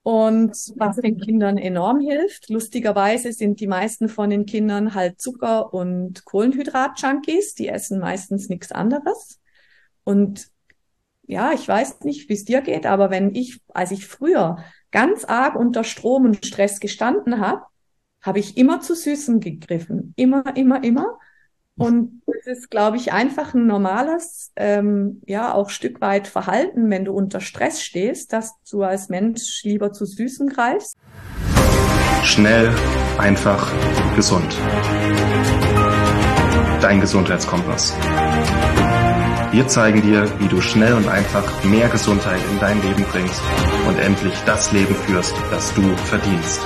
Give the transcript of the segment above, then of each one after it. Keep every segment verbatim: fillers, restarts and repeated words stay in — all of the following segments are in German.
Und was den Kindern enorm hilft, lustigerweise sind die meisten von den Kindern halt Zucker- und Kohlenhydrat-Junkies. Die essen meistens nichts anderes. Und ja, ich weiß nicht, wie es dir geht, aber wenn ich, als ich früher ganz arg unter Strom und Stress gestanden habe, habe ich immer zu Süßem gegriffen. Immer, immer, immer. Und es ist, glaube ich, einfach ein normales, ähm, ja, auch Stück weit Verhalten, wenn du unter Stress stehst, dass du als Mensch lieber zu Süßem greifst. Schnell, einfach, gesund. Dein Gesundheitskompass. Wir zeigen dir, wie du schnell und einfach mehr Gesundheit in dein Leben bringst und endlich das Leben führst, das du verdienst.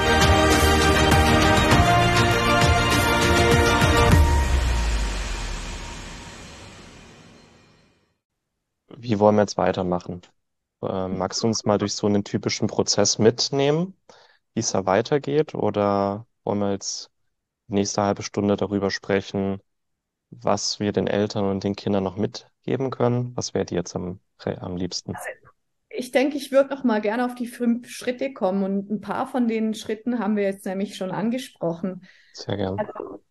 Wie wollen wir jetzt weitermachen? Äh, magst du uns mal durch so einen typischen Prozess mitnehmen, wie es da weitergeht? Oder wollen wir jetzt nächste halbe Stunde darüber sprechen, was wir den Eltern und den Kindern noch mitgeben können? Was wäre dir jetzt am, am liebsten? Ich denke, ich würde noch mal gerne auf die fünf Schritte kommen und ein paar von den Schritten haben wir jetzt nämlich schon angesprochen. Sehr gern. Also,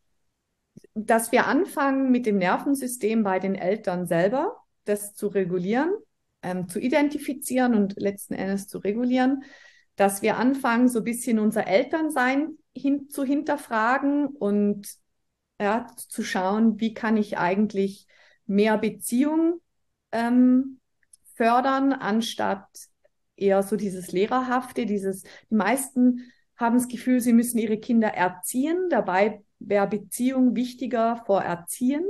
dass wir anfangen mit dem Nervensystem bei den Eltern selber, das zu regulieren, ähm, zu identifizieren und letzten Endes zu regulieren, dass wir anfangen, so ein bisschen unser Elternsein hin, zu hinterfragen und ja, zu schauen, wie kann ich eigentlich mehr Beziehung ähm, fördern, anstatt eher so dieses Lehrerhafte, dieses, die meisten haben das Gefühl, sie müssen ihre Kinder erziehen, dabei wäre Beziehung wichtiger vor Erziehen.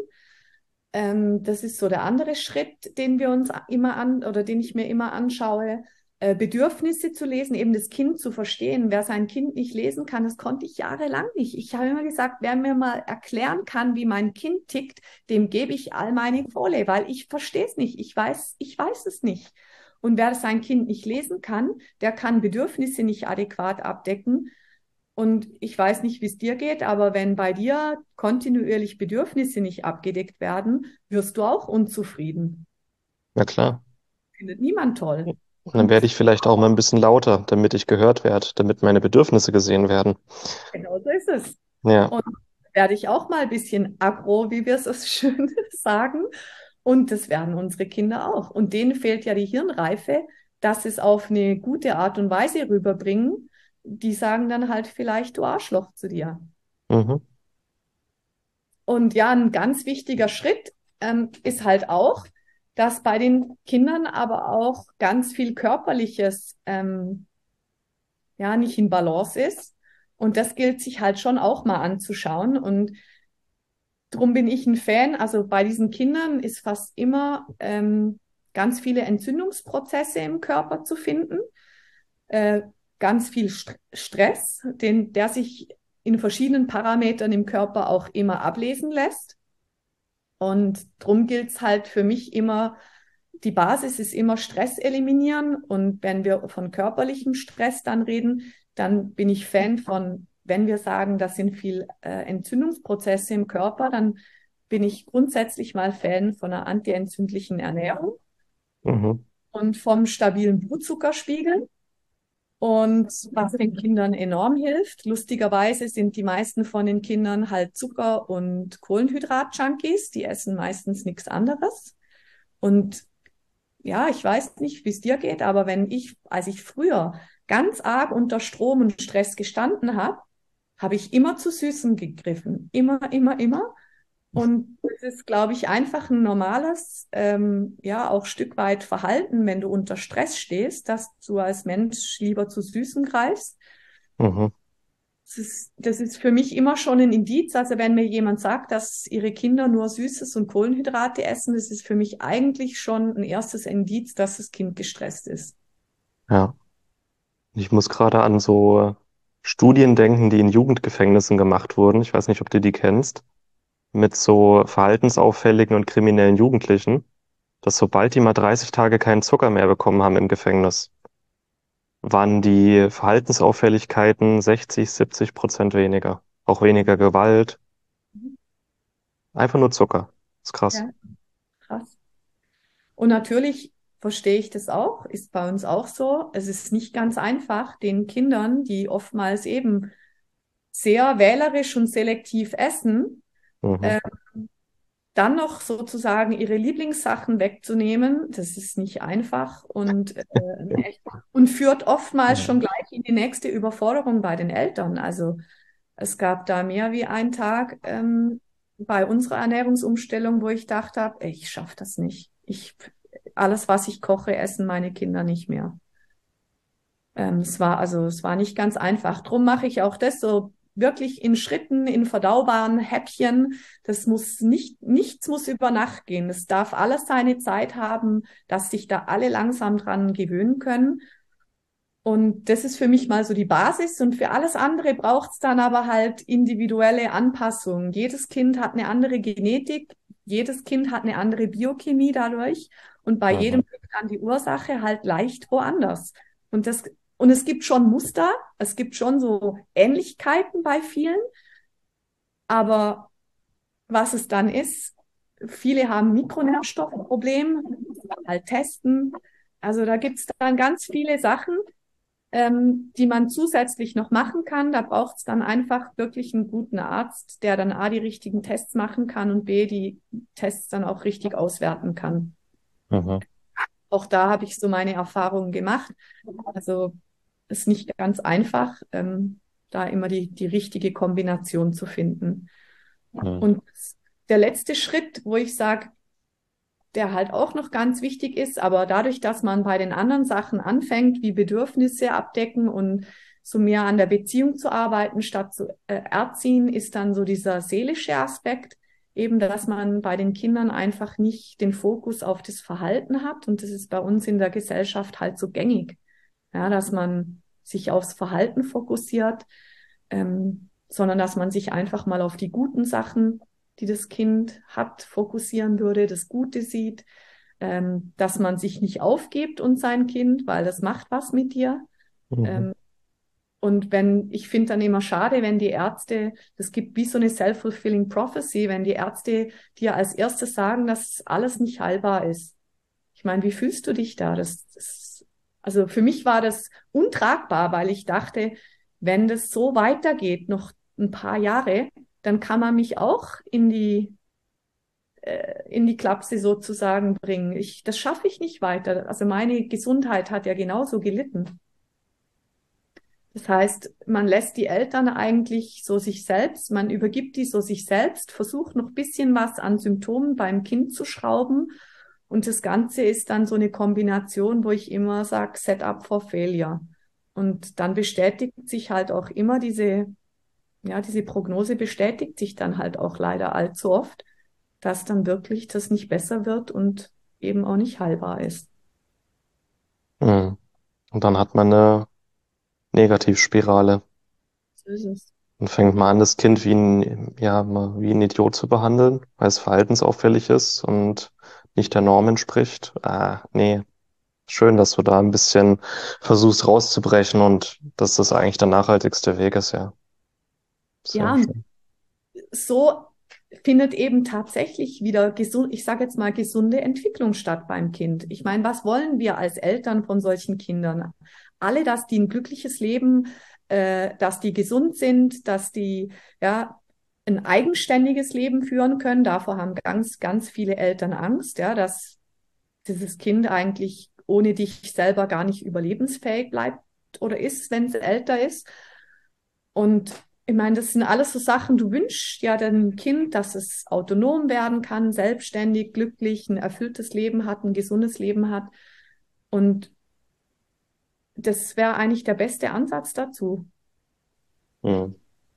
Ähm, das ist so der andere Schritt, den wir uns immer an oder den ich mir immer anschaue. Äh, Bedürfnisse zu lesen, eben das Kind zu verstehen. Wer sein Kind nicht lesen kann, das konnte ich jahrelang nicht. Ich habe immer gesagt, wer mir mal erklären kann, wie mein Kind tickt, dem gebe ich all meine Kohle, weil ich verstehe es nicht. Ich weiß, ich weiß es nicht. Und wer sein Kind nicht lesen kann, der kann Bedürfnisse nicht adäquat abdecken. Und ich weiß nicht, wie es dir geht, aber wenn bei dir kontinuierlich Bedürfnisse nicht abgedeckt werden, wirst du auch unzufrieden. Na klar. Findet niemand toll. Und dann werde ich vielleicht auch mal ein bisschen lauter, damit ich gehört werde, damit meine Bedürfnisse gesehen werden. Genau so ist es. Ja. Und werde ich auch mal ein bisschen aggro, wie wir es so schön sagen. Und das werden unsere Kinder auch. Und denen fehlt ja die Hirnreife, dass es auf eine gute Art und Weise rüberbringen. Die sagen dann halt vielleicht, du Arschloch zu dir. Mhm. Und ja, ein ganz wichtiger Schritt ähm, ist halt auch, dass bei den Kindern aber auch ganz viel Körperliches ähm, ja nicht in Balance ist. Und das gilt sich halt schon auch mal anzuschauen. Und drum bin ich ein Fan. Also bei diesen Kindern ist fast immer ähm, ganz viele Entzündungsprozesse im Körper zu finden, äh, ganz viel St Stress, den, der sich in verschiedenen Parametern im Körper auch immer ablesen lässt. Und drum gilt es halt für mich immer, die Basis ist immer Stress eliminieren. Und wenn wir von körperlichem Stress dann reden, dann bin ich Fan von, wenn wir sagen, das sind viel äh, Entzündungsprozesse im Körper, dann bin ich grundsätzlich mal Fan von einer antientzündlichen Ernährung Mhm. und vom stabilen Blutzuckerspiegel. Und was den Kindern enorm hilft, lustigerweise sind die meisten von den Kindern halt Zucker- und Kohlenhydrat-Junkies. Die essen meistens nichts anderes. Und ja, ich weiß nicht, wie es dir geht, aber wenn ich, als ich früher ganz arg unter Strom und Stress gestanden habe, habe ich immer zu Süßem gegriffen. Immer, immer, immer. Und es ist, glaube ich, einfach ein normales, ähm, ja, auch Stück weit Verhalten, wenn du unter Stress stehst, dass du als Mensch lieber zu Süßem greifst. Mhm. Das ist, das ist für mich immer schon ein Indiz. Also wenn mir jemand sagt, dass ihre Kinder nur Süßes und Kohlenhydrate essen, das ist für mich eigentlich schon ein erstes Indiz, dass das Kind gestresst ist. Ja. Ich muss gerade an so Studien denken, die in Jugendgefängnissen gemacht wurden. Ich weiß nicht, ob du die kennst. Mit so verhaltensauffälligen und kriminellen Jugendlichen, dass sobald die mal dreißig Tage keinen Zucker mehr bekommen haben im Gefängnis, waren die Verhaltensauffälligkeiten sechzig, siebzig Prozent weniger. Auch weniger Gewalt. Einfach nur Zucker. Ist krass. Ja, krass. Und natürlich verstehe ich das auch, ist bei uns auch so. Es ist nicht ganz einfach, den Kindern, die oftmals eben sehr wählerisch und selektiv essen, Mhm. äh, dann noch sozusagen ihre Lieblingssachen wegzunehmen. Das ist nicht einfach und, äh, echt- und führt oftmals Ja. schon gleich in die nächste Überforderung bei den Eltern. Also es gab da mehr wie einen Tag ähm, bei unserer Ernährungsumstellung, wo ich dachte, ey, ich schaffe das nicht. Ich, alles, was ich koche, essen meine Kinder nicht mehr. Ähm, es war also, es war nicht ganz einfach. Drum mache ich auch das so wirklich in Schritten, in verdaubaren Häppchen. Das muss nicht, nichts muss über Nacht gehen. Es darf alles seine Zeit haben, dass sich da alle langsam dran gewöhnen können. Und das ist für mich mal so die Basis. Und für alles andere braucht es dann aber halt individuelle Anpassungen. Jedes Kind hat eine andere Genetik, jedes Kind hat eine andere Biochemie dadurch. Und bei jedem Mhm. liegt dann die Ursache halt leicht woanders. Und das, und es gibt schon Muster, es gibt schon so Ähnlichkeiten bei vielen. Aber was es dann ist, viele haben Mikronährstoffprobleme, halt testen. Also da gibt es dann ganz viele Sachen, ähm, die man zusätzlich noch machen kann. Da braucht es dann einfach wirklich einen guten Arzt, der dann A, die richtigen Tests machen kann und B, die Tests dann auch richtig auswerten kann. Mhm. Auch da habe ich so meine Erfahrungen gemacht. Also ist nicht ganz einfach, ähm, da immer die, die richtige Kombination zu finden. Mhm. Und der letzte Schritt, wo ich sage, der halt auch noch ganz wichtig ist, aber dadurch, dass man bei den anderen Sachen anfängt, wie Bedürfnisse abdecken und so mehr an der Beziehung zu arbeiten, statt zu äh, erziehen, ist dann so dieser seelische Aspekt, eben, dass man bei den Kindern einfach nicht den Fokus auf das Verhalten hat. Und das ist bei uns in der Gesellschaft halt so gängig, ja, dass man sich aufs Verhalten fokussiert, ähm, sondern dass man sich einfach mal auf die guten Sachen, die das Kind hat, fokussieren würde, das Gute sieht, ähm, dass man sich nicht aufgibt und sein Kind, weil das macht was mit dir. Mhm. Ähm, und wenn, ich finde dann immer schade, wenn die Ärzte, das gibt wie so eine self-fulfilling prophecy, wenn die Ärzte dir als erstes sagen, dass alles nicht heilbar ist. Ich meine, wie fühlst du dich da? Das, das, also für mich war das untragbar, weil ich dachte, wenn das so weitergeht, noch ein paar Jahre, dann kann man mich auch in die, äh, in die Klapse sozusagen bringen. Ich, das schaffe ich nicht weiter. Also meine Gesundheit hat ja genauso gelitten. Das heißt, man lässt die Eltern eigentlich so sich selbst, man übergibt die so sich selbst, versucht noch ein bisschen was an Symptomen beim Kind zu schrauben. Und das Ganze ist dann so eine Kombination, wo ich immer sage, Setup for Failure. Und dann bestätigt sich halt auch immer diese, ja, diese Prognose bestätigt sich dann halt auch leider allzu oft, dass dann wirklich das nicht besser wird und eben auch nicht heilbar ist. Mhm. Und dann hat man eine Negativspirale So ist es. und fängt mal an, das Kind wie ein, ja, mal wie ein Idiot zu behandeln, weil es verhaltensauffällig ist und nicht der Norm entspricht. Ah, nee. Schön, dass du da ein bisschen versuchst rauszubrechen und dass das eigentlich der nachhaltigste Weg ist, ja. Sehr Ja, und schön. so findet eben tatsächlich wieder gesund, ich sage jetzt mal gesunde Entwicklung statt beim Kind. Ich meine, was wollen wir als Eltern von solchen Kindern? Alle, dass die ein glückliches Leben, äh, dass die gesund sind, dass die ja ein eigenständiges Leben führen können. Davor haben ganz, ganz viele Eltern Angst, ja, dass dieses Kind eigentlich ohne dich selber gar nicht überlebensfähig bleibt oder ist, wenn es älter ist. Und ich meine, das sind alles so Sachen, du wünschst ja deinem Kind, dass es autonom werden kann, selbstständig, glücklich, ein erfülltes Leben hat, ein gesundes Leben hat. Und das wäre eigentlich der beste Ansatz dazu. Hm.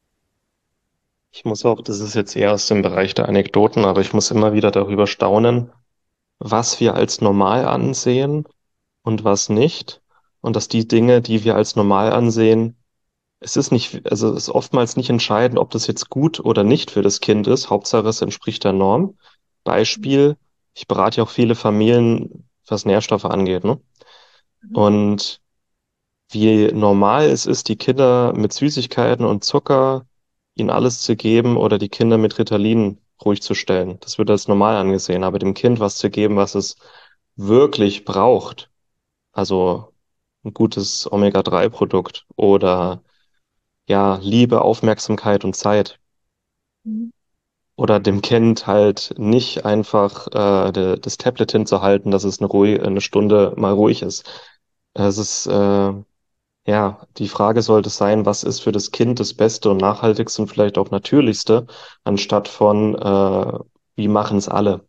Ich muss auch, das ist jetzt eher aus dem Bereich der Anekdoten, aber ich muss immer wieder darüber staunen, was wir als normal ansehen und was nicht. Und dass die Dinge, die wir als normal ansehen, es ist nicht, also es ist oftmals nicht entscheidend, ob das jetzt gut oder nicht für das Kind ist. Hauptsache, es entspricht der Norm. Beispiel, ich berate ja auch viele Familien, was Nährstoffe angeht, ne? Mhm. Und wie normal es ist, die Kinder mit Süßigkeiten und Zucker ihnen alles zu geben oder die Kinder mit Ritalin ruhig zu stellen. Das wird als normal angesehen, aber dem Kind was zu geben, was es wirklich braucht, also ein gutes Omega drei Produkt oder ja, Liebe, Aufmerksamkeit und Zeit. Mhm. Oder dem Kind halt nicht einfach äh, de, das Tablet hinzuhalten, dass es eine, ruhig, eine Stunde mal ruhig ist. Es ist, äh, ja, die Frage sollte sein, was ist für das Kind das Beste und Nachhaltigste und vielleicht auch Natürlichste, anstatt von, äh, wie machen es alle.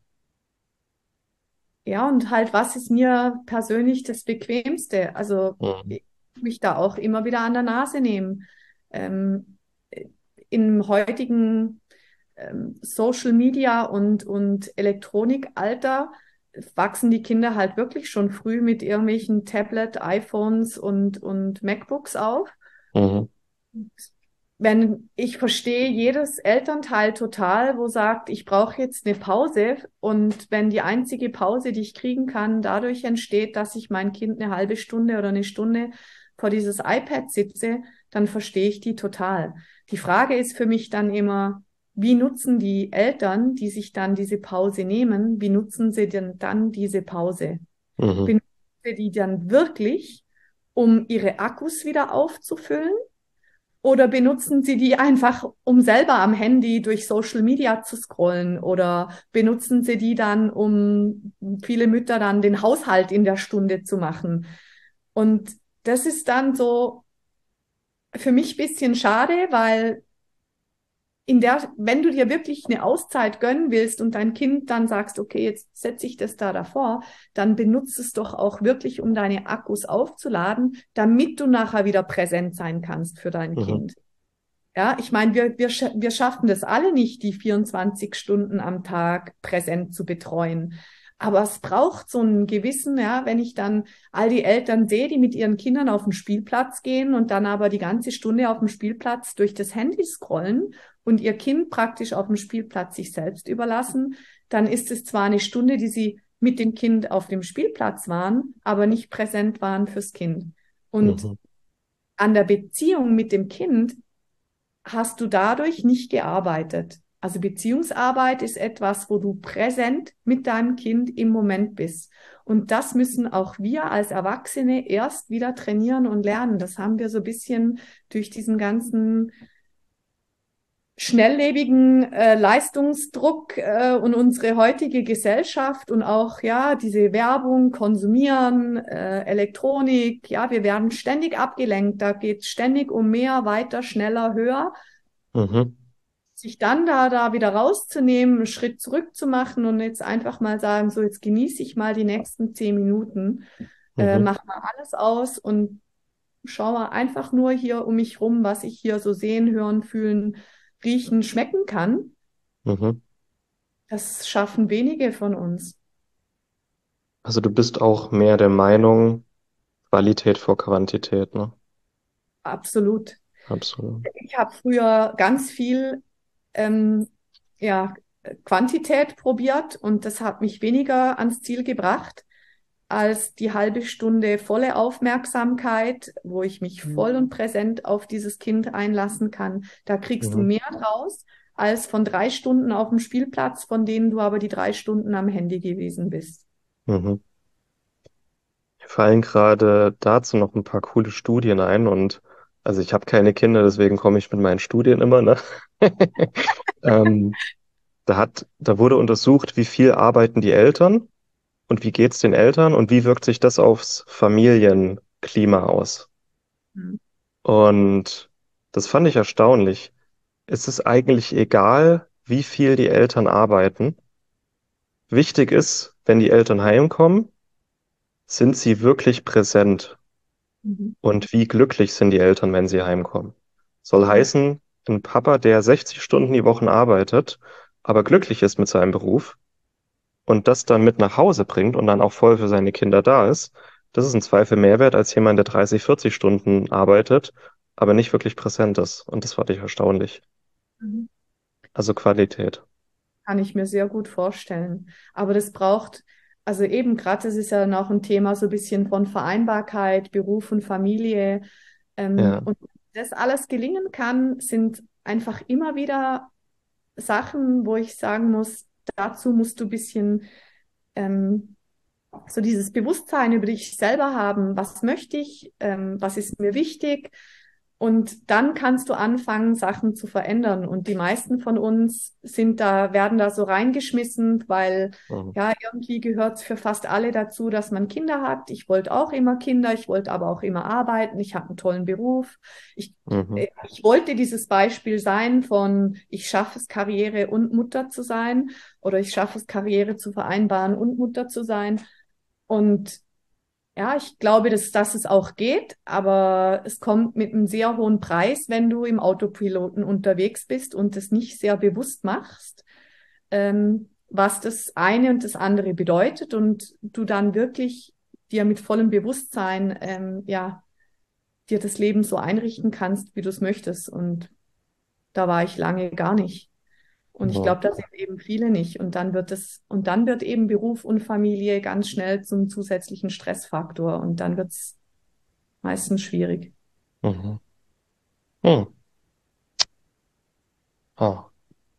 Ja, und halt, was ist mir persönlich das Bequemste? Also Mhm. ich mich da auch immer wieder an der Nase nehmen. Ähm, Im heutigen ähm, Social Media und, und Elektronikalter wachsen die Kinder halt wirklich schon früh mit irgendwelchen Tablet, iPhones und, und MacBooks auf. Mhm. Wenn ich verstehe jedes Elternteil total, wo sagt, ich brauche jetzt eine Pause, und wenn die einzige Pause, die ich kriegen kann, dadurch entsteht, dass ich mein Kind eine halbe Stunde oder eine Stunde vor dieses iPad sitze, dann verstehe ich die total. Die Frage ist für mich dann immer, wie nutzen die Eltern, die sich dann diese Pause nehmen, wie nutzen sie denn dann diese Pause? Mhm. Benutzen sie die dann wirklich, um ihre Akkus wieder aufzufüllen? Oder benutzen Sie die einfach, um selber am Handy durch Social Media zu scrollen? Oder benutzen Sie die dann, um viele Mütter dann den Haushalt in der Stunde zu machen? Und das ist dann so für mich ein bisschen schade, weil in der, wenn du dir wirklich eine Auszeit gönnen willst und dein Kind dann sagst, okay, jetzt setze ich das da davor, dann benutze es doch auch wirklich, um deine Akkus aufzuladen, damit du nachher wieder präsent sein kannst für dein Mhm. Kind. Ja, ich meine, wir, wir, wir schaffen das alle nicht, die vierundzwanzig Stunden am Tag präsent zu betreuen. Aber es braucht so einen gewissen, ja, wenn ich dann all die Eltern sehe, die mit ihren Kindern auf den Spielplatz gehen und dann aber die ganze Stunde auf dem Spielplatz durch das Handy scrollen und ihr Kind praktisch auf dem Spielplatz sich selbst überlassen, dann ist es zwar eine Stunde, die sie mit dem Kind auf dem Spielplatz waren, aber nicht präsent waren fürs Kind. Und Mhm. an der Beziehung mit dem Kind hast du dadurch nicht gearbeitet. Also Beziehungsarbeit ist etwas, wo du präsent mit deinem Kind im Moment bist. Und das müssen auch wir als Erwachsene erst wieder trainieren und lernen. Das haben wir so ein bisschen durch diesen ganzen schnelllebigen äh, Leistungsdruck äh, und unsere heutige Gesellschaft und auch ja diese Werbung, Konsumieren, äh, Elektronik, ja, wir werden ständig abgelenkt. Da geht es ständig um mehr, weiter, schneller, höher. Mhm. Sich dann da, da wieder rauszunehmen, einen Schritt zurück zu machen und jetzt einfach mal sagen, so jetzt genieße ich mal die nächsten zehn Minuten, äh, Mhm. mach mal alles aus und schau mal einfach nur hier um mich rum, was ich hier so sehen, hören, fühlen, riechen, schmecken kann. Mhm. Das schaffen wenige von uns. Also du bist auch mehr der Meinung, Qualität vor Quantität, ne? Absolut. Absolut. Ich habe früher ganz viel ähm, ja, Quantität probiert und das hat mich weniger ans Ziel gebracht als die halbe Stunde volle Aufmerksamkeit, wo ich mich voll und präsent auf dieses Kind einlassen kann. Da kriegst du Mhm. mehr draus als von drei Stunden auf dem Spielplatz, von denen du aber die drei Stunden am Handy gewesen bist. Mhm. Mir fallen gerade dazu noch ein paar coole Studien ein und also ich habe keine Kinder, deswegen komme ich mit meinen Studien immer, ne? Ähm, da hat, da wurde untersucht, wie viel arbeiten die Eltern und wie geht's den Eltern und wie wirkt sich das aufs Familienklima aus? Mhm. Und das fand ich erstaunlich. Es ist eigentlich egal, wie viel die Eltern arbeiten. Wichtig ist, wenn die Eltern heimkommen, sind sie wirklich präsent. Mhm. Und wie glücklich sind die Eltern, wenn sie heimkommen? Soll Mhm. heißen, ein Papa, der sechzig Stunden die Woche arbeitet, aber glücklich ist mit seinem Beruf und das dann mit nach Hause bringt und dann auch voll für seine Kinder da ist, das ist im Zweifel mehr wert als jemand, der dreißig, vierzig Stunden arbeitet, aber nicht wirklich präsent ist. Und das fand ich erstaunlich. Mhm. Also Qualität. Kann ich mir sehr gut vorstellen. Aber das braucht, also eben gerade, das ist ja dann auch ein Thema so ein bisschen von Vereinbarkeit, Beruf und Familie. Ähm, Ja. und das alles gelingen kann, sind einfach immer wieder Sachen, wo ich sagen muss, dazu musst du ein bisschen ähm, so dieses Bewusstsein über dich selber haben, was möchte ich, ähm, was ist mir wichtig. Und dann kannst du anfangen, Sachen zu verändern. Und die meisten von uns sind da, werden da so reingeschmissen, weil Mhm. ja, irgendwie gehört es für fast alle dazu, dass man Kinder hat. Ich wollte auch immer Kinder, ich wollte aber auch immer arbeiten, ich habe einen tollen Beruf. Ich, Mhm. äh, ich wollte dieses Beispiel sein von, ich schaffe es, Karriere und Mutter zu sein, oder ich schaffe es, Karriere zu vereinbaren und Mutter zu sein. Und ja, ich glaube, dass, dass es auch geht, aber es kommt mit einem sehr hohen Preis, wenn du im Autopiloten unterwegs bist und es nicht sehr bewusst machst, ähm, was das eine und das andere bedeutet und du dann wirklich dir mit vollem Bewusstsein, ähm, ja, dir das Leben so einrichten kannst, wie du es möchtest. Und da war ich lange gar nicht. Und ich Mhm. glaube, das sind eben viele nicht. Und dann wird es, und dann wird eben Beruf und Familie ganz schnell zum zusätzlichen Stressfaktor. Und dann wird es meistens schwierig. Mhm. Hm. Ah,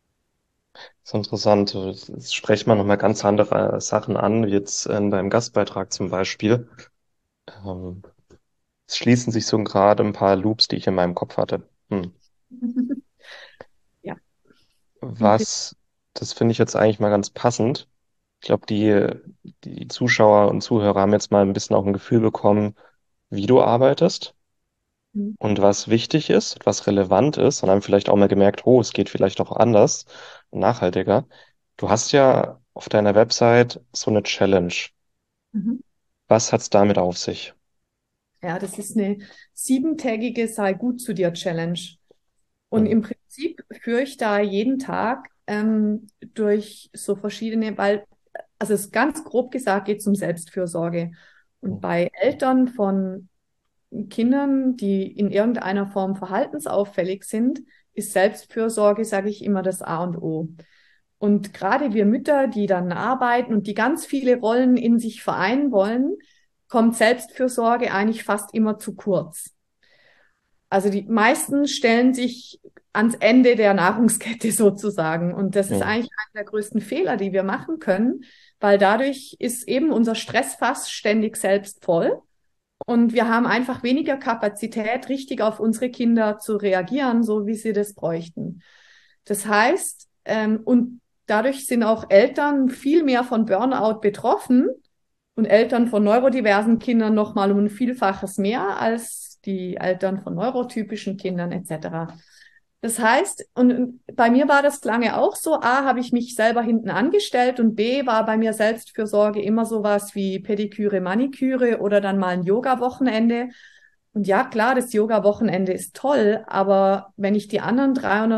ist interessant. Jetzt sprechen wir nochmal ganz andere Sachen an, wie jetzt in deinem Gastbeitrag zum Beispiel. Ähm, Es schließen sich so gerade ein paar Loops, die ich in meinem Kopf hatte. Hm. Ja, okay. Was, das finde ich jetzt eigentlich mal ganz passend. Ich glaube, die, die Zuschauer und Zuhörer haben jetzt mal ein bisschen auch ein Gefühl bekommen, wie du arbeitest und was wichtig ist, was relevant ist und haben vielleicht auch mal gemerkt, oh, es geht vielleicht auch anders und nachhaltiger. Du hast ja auf deiner Website so eine Challenge. Mhm. Was hat's damit auf sich? Ja, das ist eine siebentägige Sei gut zu dir Challenge. Und Mhm. im Prinzip führe ich da jeden Tag ähm, durch so verschiedene, weil, also es ist ganz grob gesagt, geht es um Selbstfürsorge. Und bei Eltern von Kindern, die in irgendeiner Form verhaltensauffällig sind, ist Selbstfürsorge, sage ich immer, das A und O. Und gerade wir Mütter, die dann arbeiten und die ganz viele Rollen in sich vereinen wollen, kommt Selbstfürsorge eigentlich fast immer zu kurz. Also die meisten stellen sich ans Ende der Nahrungskette sozusagen. Und das ist Mhm. eigentlich einer der größten Fehler, die wir machen können, weil dadurch ist eben unser Stressfass ständig selbst voll. Und wir haben einfach weniger Kapazität, richtig auf unsere Kinder zu reagieren, so wie sie das bräuchten. Das heißt, ähm, und dadurch sind auch Eltern viel mehr von Burnout betroffen und Eltern von neurodiversen Kindern noch mal um ein Vielfaches mehr als die Eltern von neurotypischen Kindern et cetera. Das heißt, und bei mir war das lange auch so, A, habe ich mich selber hinten angestellt und B, war bei mir Selbstfürsorge immer sowas wie Pediküre, Maniküre oder dann mal ein Yoga-Wochenende. Und ja, klar, das Yoga-Wochenende ist toll, aber wenn ich die anderen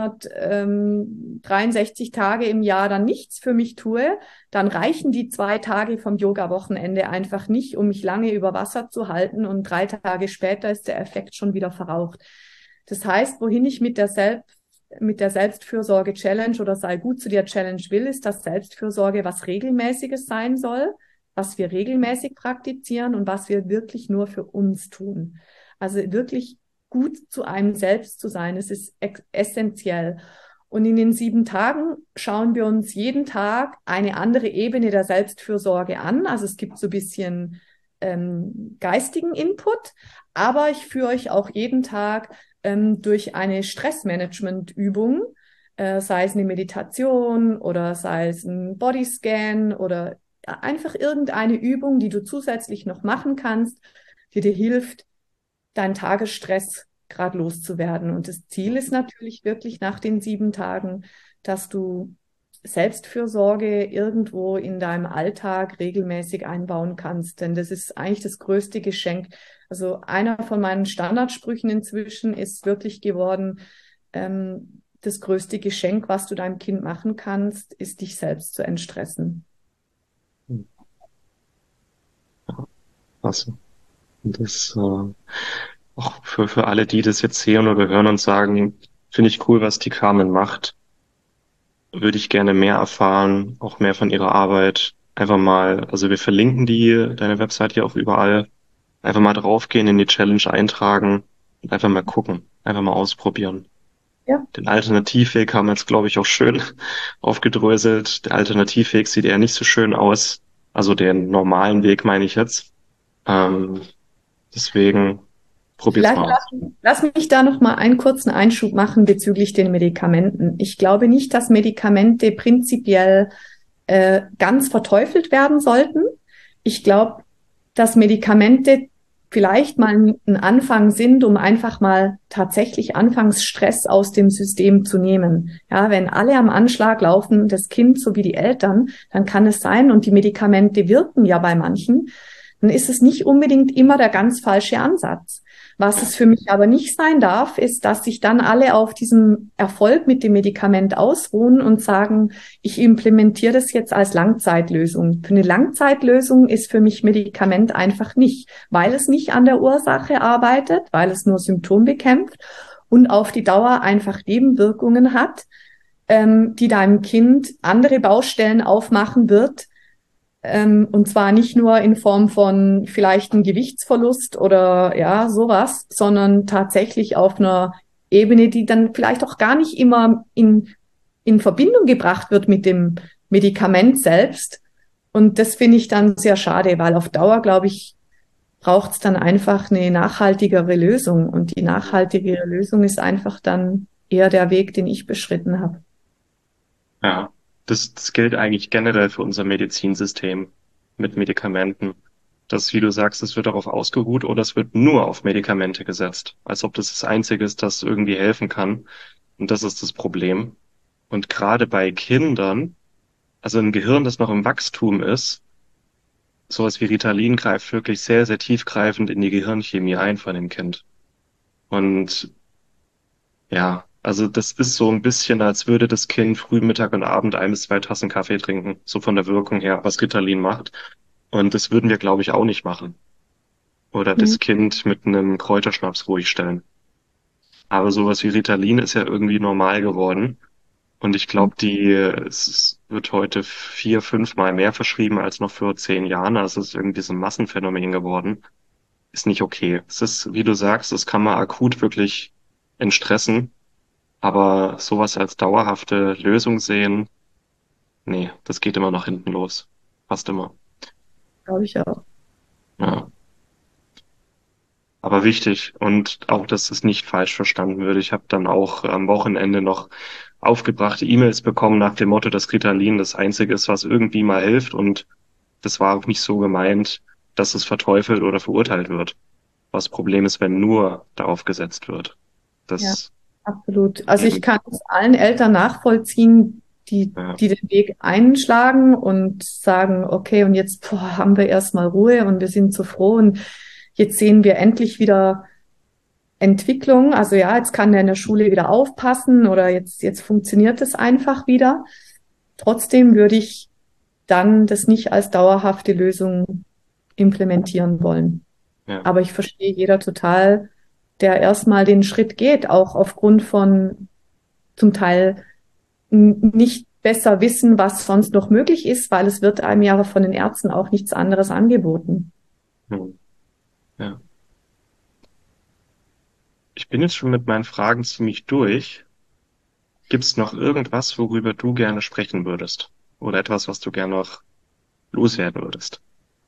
dreihundertdreiundsechzig Tage im Jahr dann nichts für mich tue, dann reichen die zwei Tage vom Yoga-Wochenende einfach nicht, um mich lange über Wasser zu halten und drei Tage später ist der Effekt schon wieder verraucht. Das heißt, wohin ich mit der Selbst mit der Selbstfürsorge-Challenge oder sei gut zu dir Challenge will, ist, dass Selbstfürsorge was Regelmäßiges sein soll, was wir regelmäßig praktizieren und was wir wirklich nur für uns tun. Also wirklich gut zu einem selbst zu sein, es ist essentiell. Und in den sieben Tagen schauen wir uns jeden Tag eine andere Ebene der Selbstfürsorge an. Also es gibt so ein bisschen ähm, geistigen Input, aber ich führe euch auch jeden Tag ähm, durch eine Stressmanagement-Übung, äh, sei es eine Meditation oder sei es ein Bodyscan oder einfach irgendeine Übung, die du zusätzlich noch machen kannst, die dir hilft, deinen Tagesstress gerade loszuwerden. Und das Ziel ist natürlich wirklich nach den sieben Tagen, dass du Selbstfürsorge irgendwo in deinem Alltag regelmäßig einbauen kannst. Denn das ist eigentlich das größte Geschenk. Also einer von meinen Standardsprüchen inzwischen ist wirklich geworden, ähm, das größte Geschenk, was du deinem Kind machen kannst, ist dich selbst zu entstressen. Krass. Und das, äh, auch für, für alle, die das jetzt sehen oder hören und sagen, finde ich cool, was die Carmen macht, würde ich gerne mehr erfahren, auch mehr von ihrer Arbeit. Einfach mal, also wir verlinken die, deine Website hier auch überall. Einfach mal draufgehen, in die Challenge eintragen und einfach mal gucken, einfach mal ausprobieren. Ja. Den Alternativweg haben wir jetzt, glaube ich, auch schön aufgedröselt. Der Alternativweg sieht eher nicht so schön aus. Also den normalen Weg meine ich jetzt. Ähm, deswegen probiert's Vielleicht mal aus. lass, lass mich da noch mal einen kurzen Einschub machen bezüglich den Medikamenten. Ich glaube nicht, dass Medikamente prinzipiell äh, ganz verteufelt werden sollten. Ich glaube, dass Medikamente vielleicht mal ein Anfang sind, um einfach mal tatsächlich Anfangsstress aus dem System zu nehmen. Ja, wenn alle am Anschlag laufen, das Kind sowie die Eltern, dann kann es sein, und die Medikamente wirken ja bei manchen, dann ist es nicht unbedingt immer der ganz falsche Ansatz. Was es für mich aber nicht sein darf, ist, dass sich dann alle auf diesem Erfolg mit dem Medikament ausruhen und sagen, ich implementiere das jetzt als Langzeitlösung. Für eine Langzeitlösung ist für mich Medikament einfach nicht, weil es nicht an der Ursache arbeitet, weil es nur Symptom bekämpft und auf die Dauer einfach Nebenwirkungen hat, ähm, die deinem Kind andere Baustellen aufmachen wird, ähm, und zwar nicht nur in Form von vielleicht einem Gewichtsverlust oder ja, sowas, sondern tatsächlich auf einer Ebene, die dann vielleicht auch gar nicht immer in, in Verbindung gebracht wird mit dem Medikament selbst. Und das finde ich dann sehr schade, weil auf Dauer, glaube ich, braucht es dann einfach eine nachhaltigere Lösung. Und die nachhaltigere Lösung ist einfach dann eher der Weg, den ich beschritten habe. Ja, das, das gilt eigentlich generell für unser Medizinsystem mit Medikamenten. Das, wie du sagst, es wird darauf ausgeruht oder es wird nur auf Medikamente gesetzt, als ob das das Einzige ist, das irgendwie helfen kann. Und das ist das Problem. Und gerade bei Kindern, also ein Gehirn, das noch im Wachstum ist, sowas wie Ritalin greift wirklich sehr, sehr tiefgreifend in die Gehirnchemie ein von dem Kind. Und ja, also das ist so ein bisschen, als würde das Kind früh, Mittag und Abend ein bis zwei Tassen Kaffee trinken, so von der Wirkung her, was Ritalin macht. Und das würden wir, glaube ich, auch nicht machen. Oder Mhm. das Kind mit einem Kräuterschnaps ruhig stellen. Aber sowas wie Ritalin ist ja irgendwie normal geworden. Und ich glaube, die, es wird heute vier, fünfmal mehr verschrieben als noch vor zehn Jahren. Also es ist irgendwie so ein Massenphänomen geworden. Ist nicht okay. Es ist, wie du sagst, es kann mal akut wirklich entstressen. Aber sowas als dauerhafte Lösung sehen, nee, das geht immer nach hinten los. Fast immer. Glaube ich auch. Ja. Aber wichtig und auch, dass es nicht falsch verstanden wird. Ich habe dann auch am Wochenende noch aufgebrachte E-Mails bekommen nach dem Motto, dass Ritalin das Einzige ist, was irgendwie mal hilft. Und das war auch nicht so gemeint, dass es verteufelt oder verurteilt wird. Was das Problem ist, wenn nur darauf gesetzt wird. Ja, Das, absolut. Also ich eben, kann es allen Eltern nachvollziehen, die, ja, die den Weg einschlagen und sagen, okay, und jetzt boah, haben wir erstmal Ruhe und wir sind so froh und jetzt sehen wir endlich wieder Entwicklung. Also ja, jetzt kann der in der Schule wieder aufpassen oder jetzt, jetzt funktioniert es einfach wieder. Trotzdem würde ich dann das nicht als dauerhafte Lösung implementieren wollen. ja, Aber ich verstehe jeder total, der erstmal den Schritt geht, auch aufgrund von zum Teil n- nicht besser wissen, was sonst noch möglich ist, weil es wird einem ja von den Ärzten auch nichts anderes angeboten. hm, ja. Ich bin jetzt schon mit meinen Fragen ziemlich durch. Gibt's noch irgendwas, worüber du gerne sprechen würdest? Oder etwas, was du gerne noch loswerden würdest?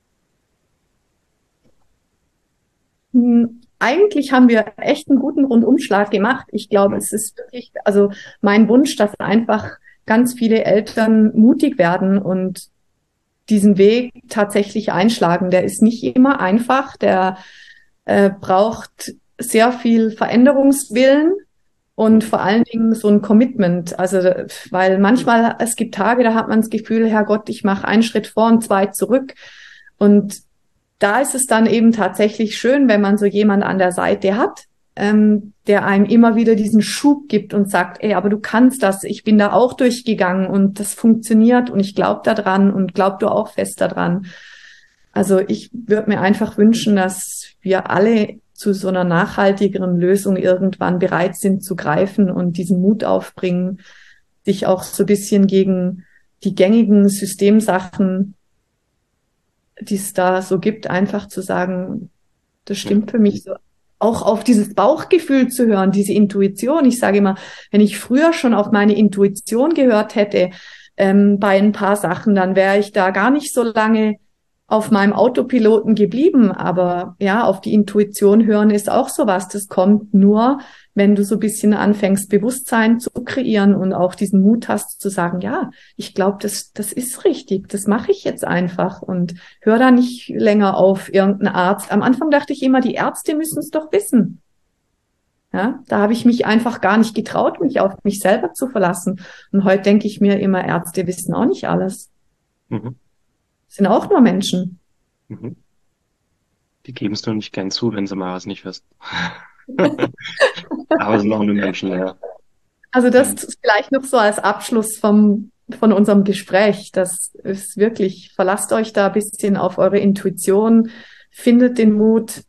Hm, Eigentlich haben wir echt einen guten Rundumschlag gemacht. Ich glaube, Hm, es ist wirklich, also mein Wunsch, dass einfach ganz viele Eltern mutig werden und diesen Weg tatsächlich einschlagen. Der ist nicht immer einfach, der äh, braucht sehr viel Veränderungswillen und hm, vor allen Dingen so ein Commitment. Also, weil manchmal, es gibt Tage, da hat man das Gefühl, Herrgott, ich mache einen Schritt vor und zwei zurück. Und da ist es dann eben tatsächlich schön, wenn man so jemand an der Seite hat, ähm, der einem immer wieder diesen Schub gibt und sagt, ey, aber du kannst das, ich bin da auch durchgegangen und das funktioniert und ich glaube daran und glaub du auch fest daran. Also ich würde mir einfach wünschen, dass wir alle zu so einer nachhaltigeren Lösung irgendwann bereit sind zu greifen und diesen Mut aufbringen, sich auch so ein bisschen gegen die gängigen Systemsachen, die es da so gibt, einfach zu sagen, das ja, stimmt für mich so. Auch auf dieses Bauchgefühl zu hören, diese Intuition. Ich sage immer, wenn ich früher schon auf meine Intuition gehört hätte, ähm, bei ein paar Sachen, dann wäre ich da gar nicht so lange auf meinem Autopiloten geblieben. Aber ja, auf die Intuition hören ist auch sowas. Das kommt nur, wenn du so ein bisschen anfängst, Bewusstsein zu kreieren und auch diesen Mut hast zu sagen, ja, ich glaube, das, das ist richtig, das mache ich jetzt einfach und hör da nicht länger auf irgendeinen Arzt. Am Anfang dachte ich immer, die Ärzte müssen es doch wissen. Ja, da habe ich mich einfach gar nicht getraut, mich auf mich selber zu verlassen. Und heute denke ich mir immer, Ärzte wissen auch nicht alles. Mhm. Sind auch nur Menschen. Mhm. Die geben es nur nicht gern zu, wenn sie mal was nicht wissen. Aber es sind auch nur Menschen, ja. Also das ist vielleicht noch so als Abschluss vom, von unserem Gespräch. Das ist wirklich, verlasst euch da ein bisschen auf eure Intuition, findet den Mut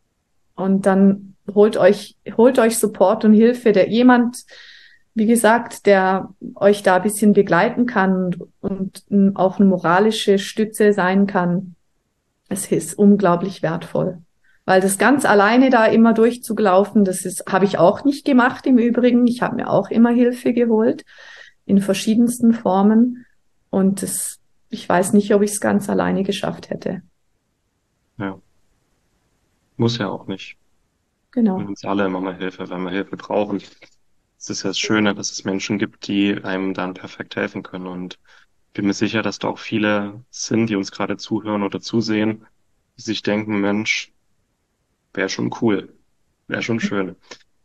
und dann holt euch, holt euch Support und Hilfe. Der jemand, wie gesagt, der euch da ein bisschen begleiten kann und, und auch eine moralische Stütze sein kann. Es ist unglaublich wertvoll. Weil das ganz alleine da immer durchzugelaufen, das ist, habe ich auch nicht gemacht im Übrigen. Ich habe mir auch immer Hilfe geholt in verschiedensten Formen. Und das, ich weiß nicht, ob ich es ganz alleine geschafft hätte. Ja. Muss ja auch nicht. Wir Genau. holen uns alle immer mal Hilfe, wenn wir Hilfe brauchen. Es ist ja das Schöne, dass es Menschen gibt, die einem dann perfekt helfen können. Und ich bin mir sicher, dass da auch viele sind, die uns gerade zuhören oder zusehen, die sich denken, Mensch, wäre schon cool, wäre schon schön.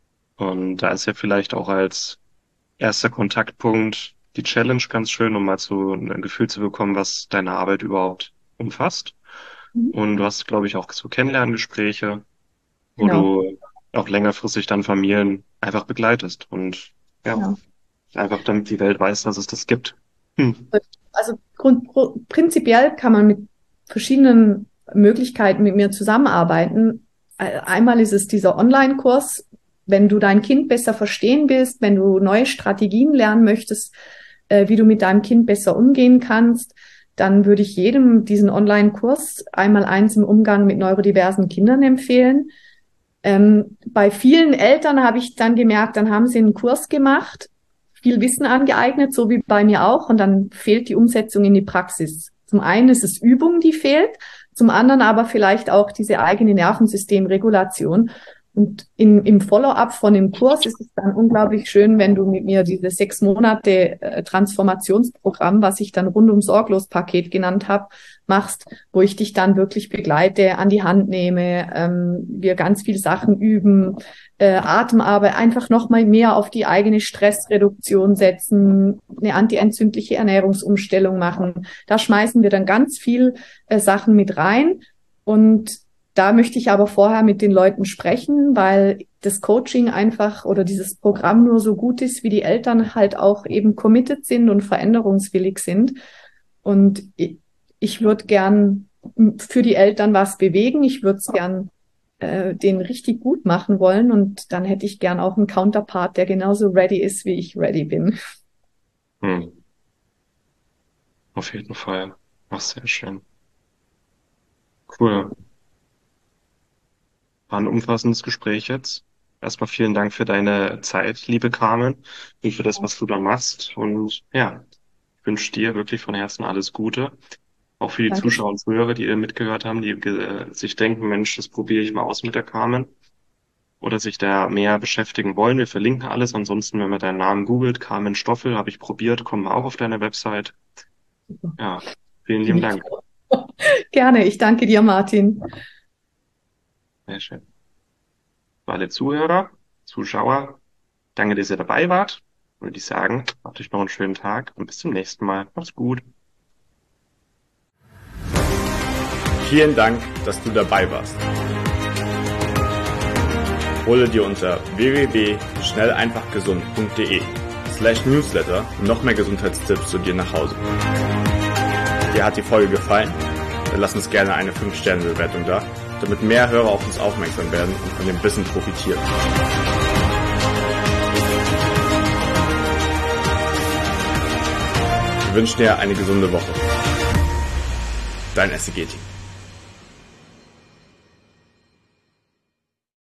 Und da ist ja vielleicht auch als erster Kontaktpunkt die Challenge ganz schön, um mal so ein Gefühl zu bekommen, was deine Arbeit überhaupt umfasst. Mhm. Und du hast, glaube ich, auch so Kennenlerngespräche, wo Genau. du auch längerfristig dann Familien einfach begleitest und ja, Genau. einfach damit die Welt weiß, dass es das gibt. Hm. Also grund, prinzipiell kann man mit verschiedenen Möglichkeiten mit mir zusammenarbeiten. Einmal ist es dieser Online-Kurs, wenn du dein Kind besser verstehen willst, wenn du neue Strategien lernen möchtest, äh, wie du mit deinem Kind besser umgehen kannst, dann würde ich jedem diesen Online-Kurs einmal eins im Umgang mit neurodiversen Kindern empfehlen. Ähm, bei vielen Eltern habe ich dann gemerkt, dann haben sie einen Kurs gemacht, viel Wissen angeeignet, so wie bei mir auch, und dann fehlt die Umsetzung in die Praxis. Zum einen ist es Übung, die fehlt, zum anderen aber vielleicht auch diese eigene Nervensystemregulation. Und in, im Follow-up von dem Kurs ist es dann unglaublich schön, wenn du mit mir diese sechs Monate äh, Transformationsprogramm, was ich dann rundum sorglos Paket genannt habe, machst, wo ich dich dann wirklich begleite, an die Hand nehme, ähm, wir ganz viel Sachen üben, äh, Atemarbeit, einfach nochmal mehr auf die eigene Stressreduktion setzen, eine antientzündliche Ernährungsumstellung machen. Da schmeißen wir dann ganz viel äh, Sachen mit rein und da möchte ich aber vorher mit den Leuten sprechen, weil das Coaching einfach oder dieses Programm nur so gut ist, wie die Eltern halt auch eben committed sind und veränderungswillig sind. Und ich, ich würde gern für die Eltern was bewegen. Ich würde es gern äh, denen richtig gut machen wollen. Und dann hätte ich gern auch einen Counterpart, der genauso ready ist, wie ich ready bin. Hm. Auf jeden Fall. Ach, sehr schön. Cool. War ein umfassendes Gespräch jetzt. Erstmal vielen Dank für deine Zeit, liebe Carmen, und für das, was du da machst. Und ja, ich wünsche dir wirklich von Herzen alles Gute. Auch für die Danke. Zuschauer und Zuhörer, die mitgehört haben, die äh, sich denken, Mensch, das probiere ich mal aus mit der Carmen. Oder sich da mehr beschäftigen wollen. Wir verlinken alles. Ansonsten, wenn man deinen Namen googelt, Carmen Stoffel, habe ich probiert, kommen wir auch auf deine Website. Ja, vielen lieben Dank. Gerne, ich danke dir, Martin. Sehr schön. Für alle Zuhörer, Zuschauer, danke, dass ihr dabei wart. Würde ich sagen, habt euch noch einen schönen Tag und bis zum nächsten Mal. Macht's gut. Vielen Dank, dass du dabei warst. Hole dir unter w w w punkt schnell einfach gesund punkt de slash newsletter noch mehr Gesundheitstipps zu dir nach Hause. Dir hat die Folge gefallen? Dann lass uns gerne eine fünf Sterne Bewertung da, damit mehr Hörer auf uns aufmerksam werden und von dem Wissen profitieren. Wir wünschen dir eine gesunde Woche. Dein S C G-Team.